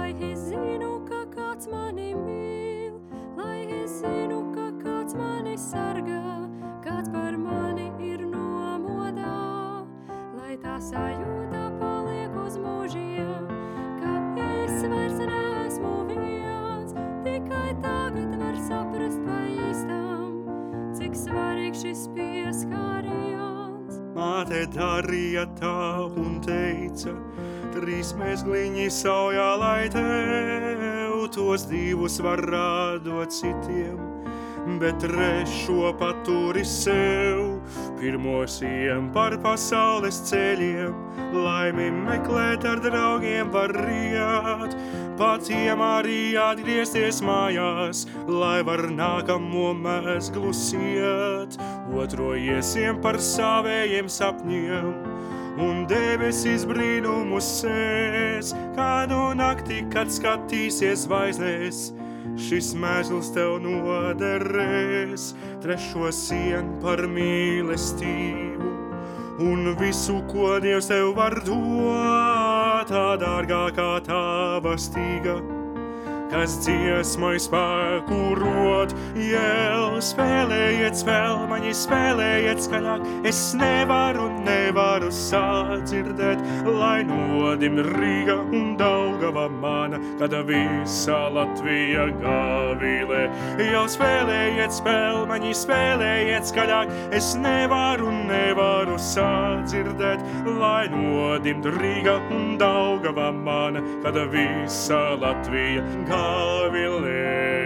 lai es zinu, ka kāds mani mīl, lai es zinu, ka kāds mani sargā, kāds par mani ir nomodā, lai tā sajūta paliek uz mūžiem, ka es vairs neesmu viens, tikai tagad var saprast pa īstam, cik svarīgs šis pieskāriens. Māte darīja tā un teica, 3 mezgliņi saujā, lai tev tos 2 var rādot citiem, bet 3 paturi sev. Pirmos iem par pasaules ceļiem, laimi meklēt ar draugiem var riet, patiem arī atgriezties mājās, lai var nākamo mezglu siet. Otro iesim par savējiem sapņiem, un debesis brīnumus sēs, kādu nakti, kad skatīsies zvaigznēs, šis mēsls tev noderēs. 3 sien par mīlestību, un visu, ko Dievs tev var dot, tā dārgākā tava stīga, kas dziesmai spēku rod. Jēl, spēlējiet spēlmaņi, spēlējiet skaļāk, es nevaru sadzirdēt, lai nodim Rīga un Daugava mana, kad visa Latvija gavilē. Jau spēlējiet spēlmaņi, spēlējiet skaļāk, es nevaru sadzirdēt, lai nodim Rīga un Daugava mana, kad visa Latvija gavilē.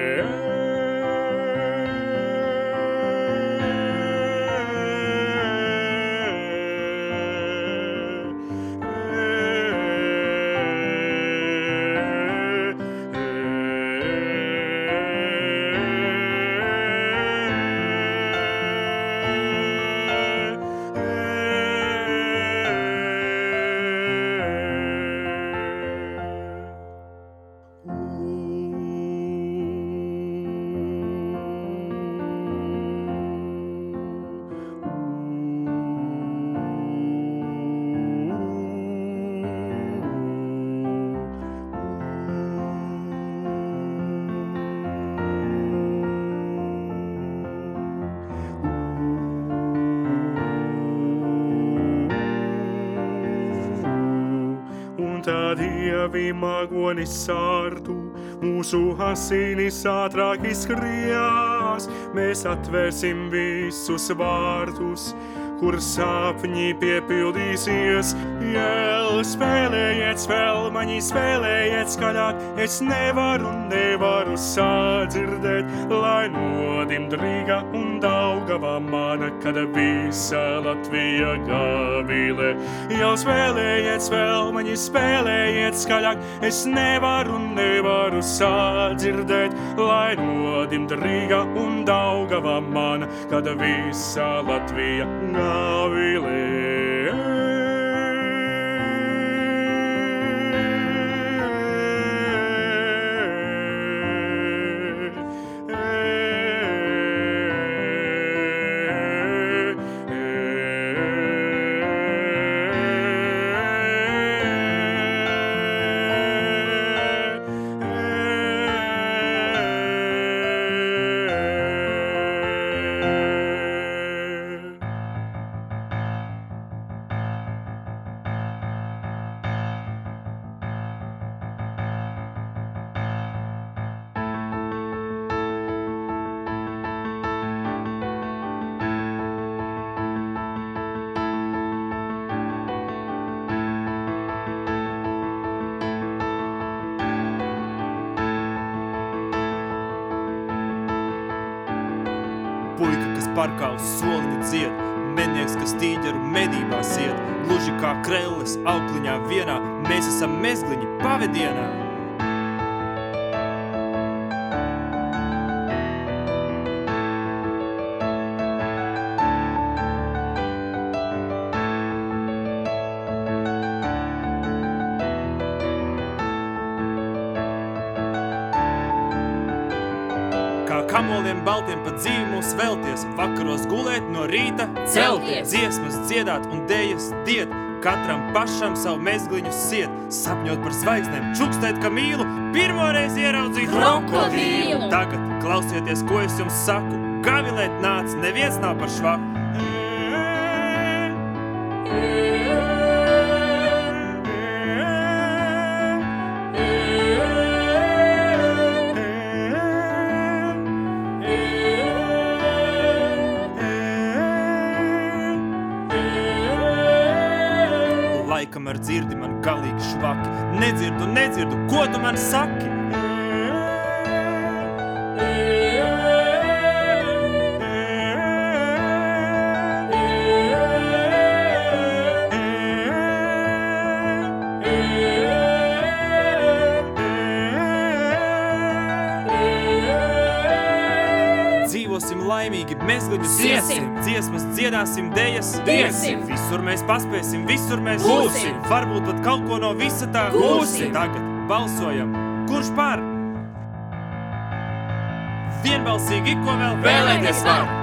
Dievi magonis sārtu, mūsu asinis ātrāk izskrijās, mēs atvērsim visus vārtus, kur sapņi piepildīsies. Jēl, spēlējiet spēlmaņi, spēlējiet skaļāk, es nevaru sadzirdēt, lai nodim Rīga un Daugava mana, kad visa Latvija gavilē. Jau spēlējiet spēlmaņi, spēlējiet skaļāk, es nevaru sadzirdēt, lai nodim Rīga un Daugava mana, kad visa Latvija gavilē. Puika, kas parkā uz soliņa dzied, mednieks, kas tīģeru medībās iet, gluži kā krelles aukliņā vienā, mēs esam mezgliņi pavedienā. Kā kamoliem baltiem pa dzīvi mūs velties, vakaros gulēt, no rīta celties, dziesmas dziedāt un dejas diet, katram pašam savu mezgliņu siet, sapņot par zvaigznēm, čukstēt, ka mīlu, pirmoreiz ieraudzīt krokodīlu. Tagad klausieties, ko es jums saku, gavilēt nāc, neviens nav par švaku. Laikam ar dzirdi man galīgi švaki, nedzirdu, ko tu man saki? Dzīvosim laimīgi, mezgliņu Siesim. dziesmas dziedāsim, dejas Diesim. Visur mēs paspēsim, visur mēs Būsim. Varbūt pat kaut ko no visa tā Gūsim. Tagad balsojam, kurš par? Vienbalsīgi, ko vēl Vēlēties var.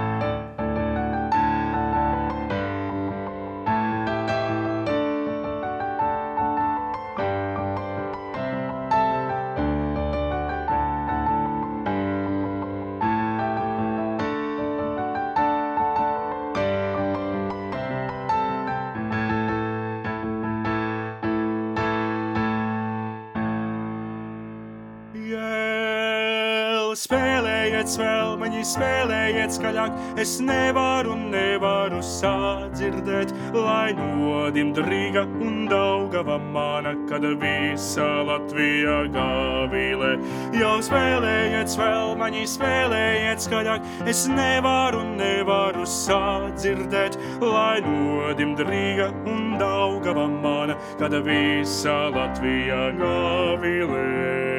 Spēlējiet svelmaņi, spēlējiet skaļāk, es nevaru sadzirdēt, lai nodim Rīga un Daugava mana, kad visa Latvija gāvīlē. Jau spēlējiet svelmaņi, spēlējiet skaļāk, es nevaru sadzirdēt, lai nodim Rīga un Daugava mana, kad visa Latvija gāvīlē.